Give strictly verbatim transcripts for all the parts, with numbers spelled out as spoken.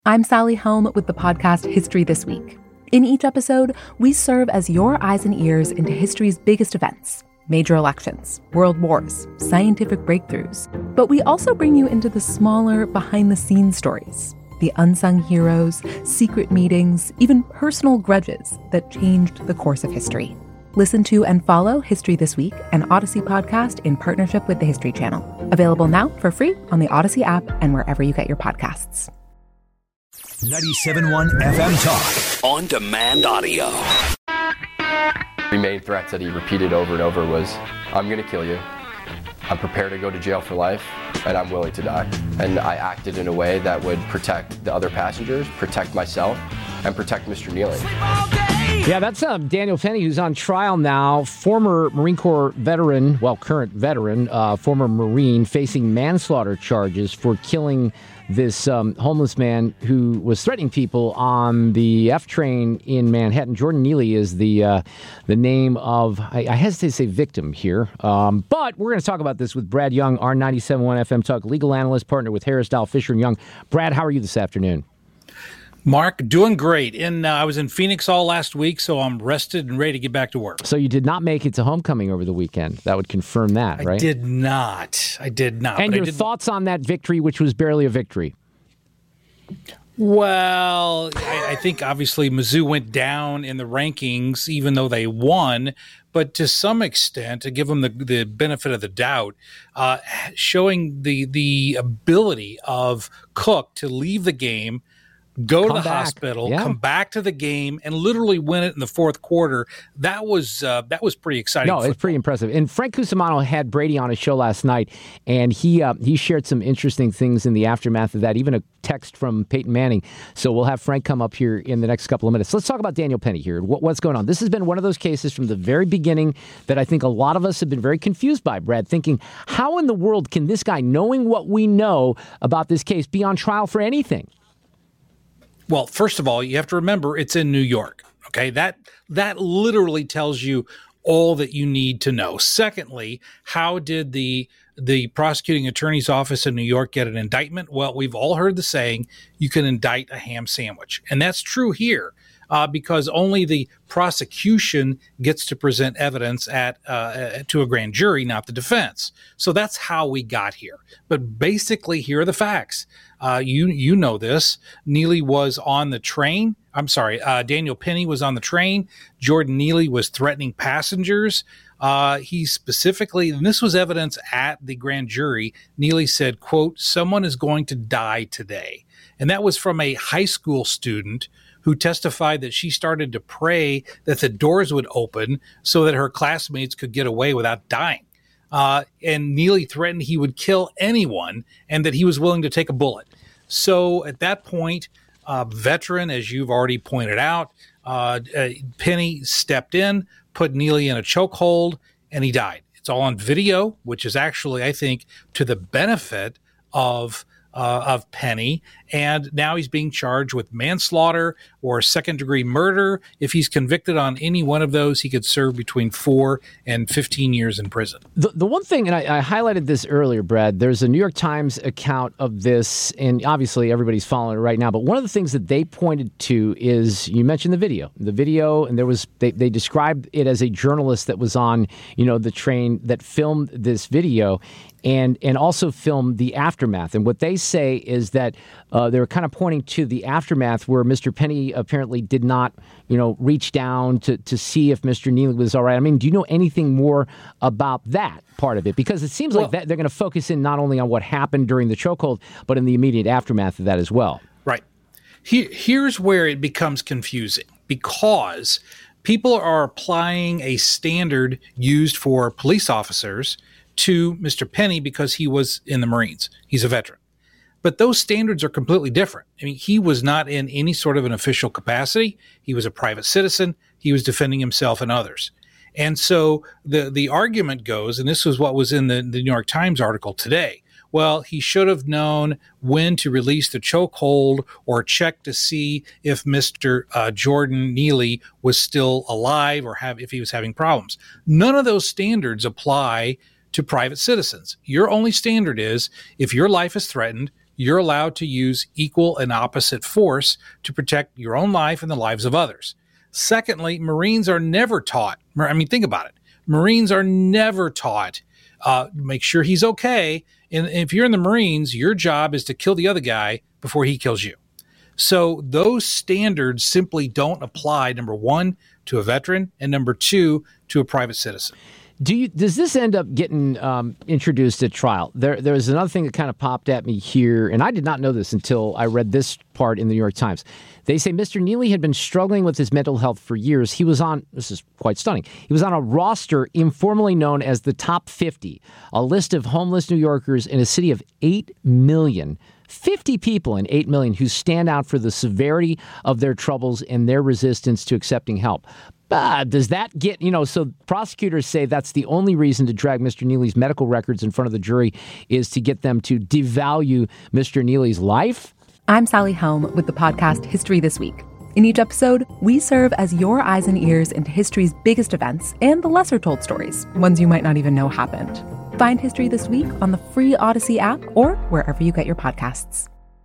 I'm Sally Helm with the podcast History This Week. In each episode, we serve as your eyes and ears into history's biggest events, major elections, world wars, scientific breakthroughs. But we also bring you into the smaller, behind-the-scenes stories, the unsung heroes, secret meetings, even personal grudges that changed the course of history. Listen to and follow History This Week, an Odyssey podcast in partnership with the History Channel. Available now for free on the Odyssey app and wherever you get your podcasts. ninety-seven point one F M Talk. On demand audio. The main threats that he repeated over and over was, I'm going to kill you. I'm prepared to go to jail for life, and I'm willing to die. And I acted in a way that would protect the other passengers, protect myself, and protect Mister Neely. Yeah, that's um, Daniel Penny, who's on trial now, former Marine Corps veteran, well, current veteran, uh, former Marine, facing manslaughter charges for killing this um, homeless man who was threatening people on the F train in Manhattan. Jordan Neely is the uh, the name of, I, I hesitate to say victim here, um, but we're going to talk about this with Brad Young, our ninety-seven point one F M Talk legal analyst, partner with Harris Dowell Fisher and Young. Brad, how are you this afternoon? Mark, doing great. And uh, I was in Phoenix all last week, so I'm rested and ready to get back to work. So you did not make it to homecoming over the weekend. That would confirm that, right? I did not. I did not. And but your I did... thoughts on that victory, which was barely a victory? Well, I, I think obviously Mizzou went down in the rankings, even though they won. But to some extent, to give them the, the benefit of the doubt, uh, showing the the ability of Cook to leave the game, go come to the back. hospital, yeah. come back to the game, and literally win it in the fourth quarter. That was uh, that was pretty exciting. No, football. It's pretty impressive. And Frank Cusimano had Brady on his show last night, and he uh, he shared some interesting things in the aftermath of that, even a text from Peyton Manning. So we'll have Frank come up here in the next couple of minutes. Let's talk about Daniel Penny here. What, what's going on? This has been one of those cases from the very beginning that I think a lot of us have been very confused by, Brad, thinking, how in the world can this guy, knowing what we know about this case, be on trial for anything? Well, first of all, you have to remember it's in New York. Okay, that that literally tells you all that you need to know. Secondly, how did the the prosecuting attorney's office in New York get an indictment? Well, we've all heard the saying, you can indict a ham sandwich. And that's true here uh, because only the prosecution gets to present evidence at uh, to a grand jury, not the defense. So that's how we got here. But basically, here are the facts. Uh, you you know this. Neely was on the train. I'm sorry. Uh, Daniel Penny was on the train. Jordan Neely was threatening passengers. Uh, he specifically, and this was evidence at the grand jury, Neely said, quote, someone is going to die today. And that was from a high school student who testified that she started to pray that the doors would open so that her classmates could get away without dying. Uh, and Neely threatened he would kill anyone and that he was willing to take a bullet. So at that point, uh, veteran, as you've already pointed out, uh, uh, Penny stepped in, put Neely in a chokehold, and he died. It's all on video, which is actually, I think, to the benefit of uh, of Penny. And now he's being charged with manslaughter or second-degree murder. If he's convicted on any one of those, he could serve between four and fifteen years in prison. The, the one thing, and I, I highlighted this earlier, Brad, there's a New York Times account of this, and obviously everybody's following it right now, but one of the things that they pointed to is, you mentioned the video. The video, and there was, they, they described it as a journalist that was on, you know, the train that filmed this video, and and also filmed the aftermath. And what they say is that uh, they were kind of pointing to the aftermath where Mister Penny apparently did not, you know, reach down to, to see if Mister Neely was all right. I mean, do you know anything more about that part of it? Because it seems well, like that they're going to focus in not only on what happened during the chokehold, but in the immediate aftermath of that as well. Right. Here, here's where it becomes confusing, because people are applying a standard used for police officers to Mister Penny because he was in the Marines. He's a veteran. But those standards are completely different. I mean, he was not in any sort of an official capacity. He was a private citizen. He was defending himself and others. And so the, the argument goes, and this was what was in the, the New York Times article today, well, he should have known when to release the chokehold or check to see if Mister Uh, Jordan Neely was still alive or have if he was having problems. None of those standards apply to private citizens. Your only standard is if your life is threatened, you're allowed to use equal and opposite force to protect your own life and the lives of others. Secondly, Marines are never taught. I mean, think about it. Marines are never taught, uh, make sure he's okay. And if you're in the Marines, your job is to kill the other guy before he kills you. So those standards simply don't apply, number one, to a veteran, and number two, to a private citizen. Do you, does this end up getting um, introduced at trial? There, there was another thing that kind of popped at me here, and I did not know this until I read this part in the New York Times. They say Mister Neely had been struggling with his mental health for years. He was on, this is quite stunning, he was on a roster informally known as the Top fifty, a list of homeless New Yorkers in a city of eight million. fifty people in eight million who stand out for the severity of their troubles and their resistance to accepting help. Uh, does that get, you know, so prosecutors say that's the only reason to drag Mister Neely's medical records in front of the jury is to get them to devalue Mister Neely's life? I'm Sally Helm with the podcast History This Week. In each episode, we serve as your eyes and ears into history's biggest events and the lesser-told stories, ones you might not even know happened. Find History This Week on the free Odyssey app or wherever you get your podcasts.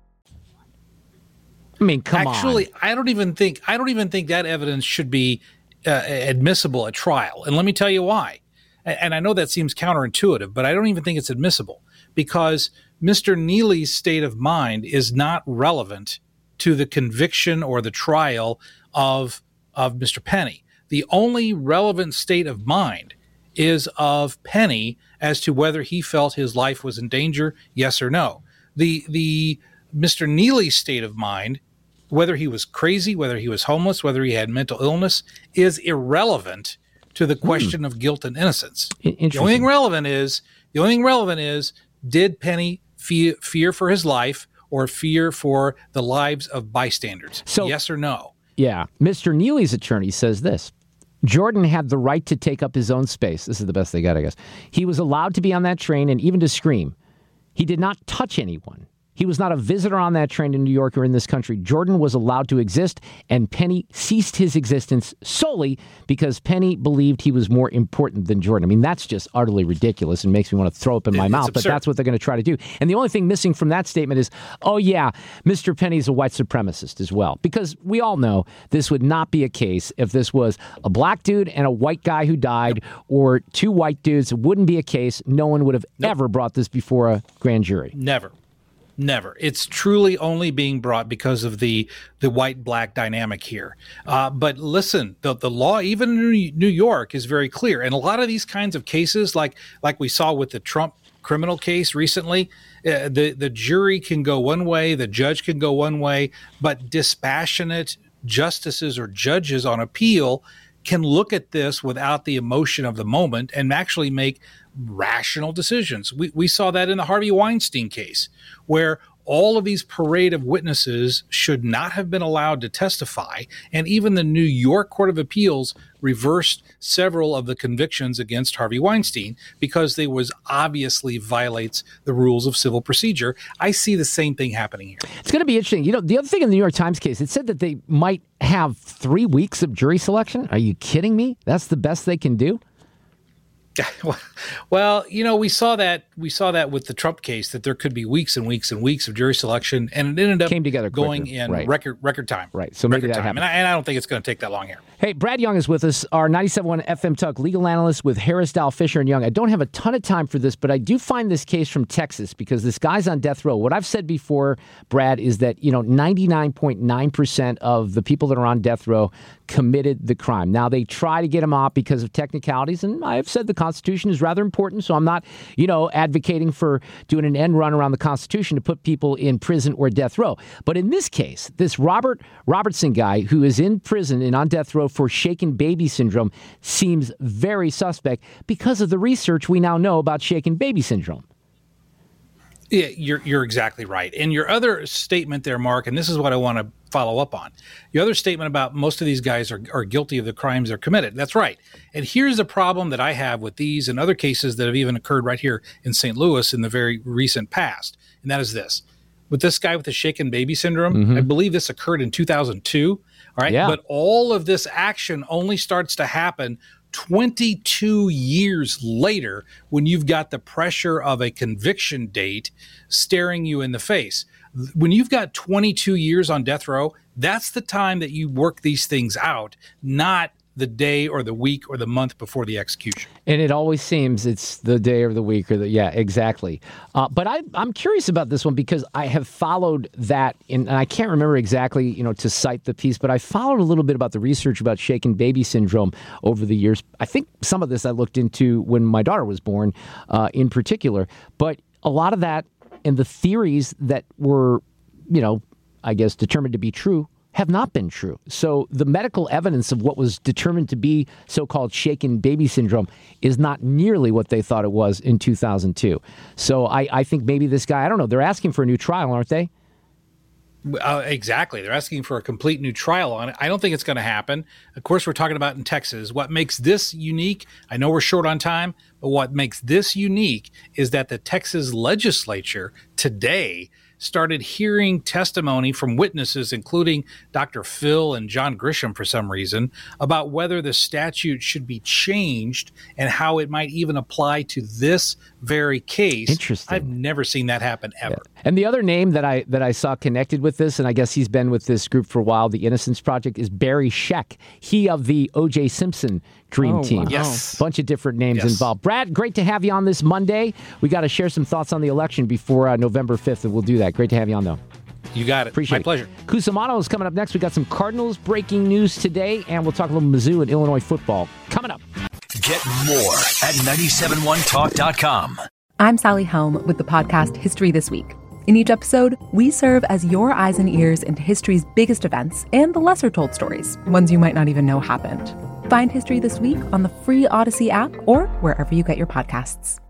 I mean, come Actually, on. Actually, I don't even think I don't even think that evidence should be uh, admissible at trial. And let me tell you why. And I know that seems counterintuitive, but I don't even think it's admissible because Mister Neely's state of mind is not relevant to the conviction or the trial of, of Mister Penny. The only relevant state of mind is of Penny as to whether he felt his life was in danger, yes or no. The the Mister Neely's state of mind, whether he was crazy, whether he was homeless, whether he had mental illness, is irrelevant to the question mm. of guilt and innocence. The only thing relevant is the only thing relevant is did Penny fear, fear for his life or fear for the lives of bystanders? So, yes or no? Yeah. Mister Neely's attorney says this. Jordan had the right to take up his own space. This is the best they got, I guess. He was allowed to be on that train and even to scream. He did not touch anyone. He was not a visitor on that train in New York or in this country. Jordan was allowed to exist, and Penny ceased his existence solely because Penny believed he was more important than Jordan. I mean, that's just utterly ridiculous and makes me want to throw up in my it's mouth, absurd. But that's what they're going to try to do. And the only thing missing from that statement is, oh, yeah, Mister Penny's a white supremacist as well. Because we all know this would not be a case if this was a black dude and a white guy who died yep. or two white dudes. It wouldn't be a case. No one would have nope. ever brought this before a grand jury. Never. Never. It's truly only being brought because of the the white-black dynamic here. Uh, but listen, the the law, even in New York, is very clear. And a lot of these kinds of cases, like like we saw with the Trump criminal case recently, uh, the, the jury can go one way, the judge can go one way, but dispassionate justices or judges on appeal can look at this without the emotion of the moment and actually make rational decisions. We we saw that in the Harvey Weinstein case, where all of these parade of witnesses should not have been allowed to testify, and even the New York Court of Appeals reversed several of the convictions against Harvey Weinstein because they was obviously violates the rules of civil procedure. I see the same thing happening here. It's going to be interesting. You know, the other thing in the New York Times case, it said that they might have three weeks of jury selection. Are you kidding me? That's the best they can do? Well, you know, we saw that we saw that with the Trump case, that there could be weeks and weeks and weeks of jury selection, and it ended up Came together going quicker. in right. record record time. Right. So maybe record that time. happened. And I, and I don't think it's going to take that long here. Hey, Brad Young is with us, our ninety-seven point one F M Talk legal analyst with Harris Dowell Fisher and Young. I don't have a ton of time for this, but I do find this case from Texas because this guy's on death row. What I've said before, Brad, is that, you know, ninety-nine point nine percent of the people that are on death row committed the crime. Now, they try to get him off because of technicalities, and I've said the Constitution is rather important, so I'm not, you know, advocating for doing an end run around the Constitution to put people in prison or death row. But in this case, this Robert Robertson guy who is in prison and on death row for shaken baby syndrome seems very suspect because of the research we now know about shaken baby syndrome. Yeah, you're you're exactly right. And your other statement there, Mark, and this is what I want to follow up on. Your other statement about most of these guys are, are guilty of the crimes they're committed. That's right. And here's the problem that I have with these and other cases that have even occurred right here in Saint Louis in the very recent past. And that is this. With this guy with the shaken baby syndrome, mm-hmm. I believe this occurred in two thousand two. All right. Yeah. But all of this action only starts to happen twenty-two years later, when you've got the pressure of a conviction date staring you in the face. When you've got twenty-two years on death row, that's the time that you work these things out, not the day or the week or the month before the execution. And it always seems it's the day or the week or the, yeah, exactly. Uh, but I, I'm curious about this one because I have followed that, in, and I can't remember exactly, you know, to cite the piece, but I followed a little bit about the research about shaken baby syndrome over the years. I think some of this I looked into when my daughter was born uh, in particular, but a lot of that and the theories that were, you know, I guess determined to be true have not been true. So the medical evidence of what was determined to be so-called shaken baby syndrome is not nearly what they thought it was in two thousand two. So I, I think maybe this guy, I don't know, they're asking for a new trial, aren't they? Uh, exactly. They're asking for a complete new trial on it. I don't think it's going to happen. Of course, we're talking about in Texas. What makes this unique, I know we're short on time, but what makes this unique is that the Texas legislature today started hearing testimony from witnesses, including Doctor Phil and John Grisham for some reason, about whether the statute should be changed and how it might even apply to this very case. Interesting. I've never seen that happen ever. Yeah. And the other name that I that I saw connected with this, and I guess he's been with this group for a while, the Innocence Project, is Barry Scheck. He of the O J Simpson Dream oh, Team. Wow. Yes. Bunch of different names yes. involved. Brad, great to have you on this Monday. We got to share some thoughts on the election before uh, November fifth, and we'll do that. Great to have you on, though. You got it. Appreciate My it. pleasure. Cusimano is coming up next. We got some Cardinals breaking news today, and we'll talk a little Mizzou and Illinois football coming up. Get more at nine seven one talk dot com. I'm Sally Helm with the podcast History This Week. In each episode, we serve as your eyes and ears into history's biggest events and the lesser-told stories, ones you might not even know happened. Find History This Week on the free Odyssey app or wherever you get your podcasts.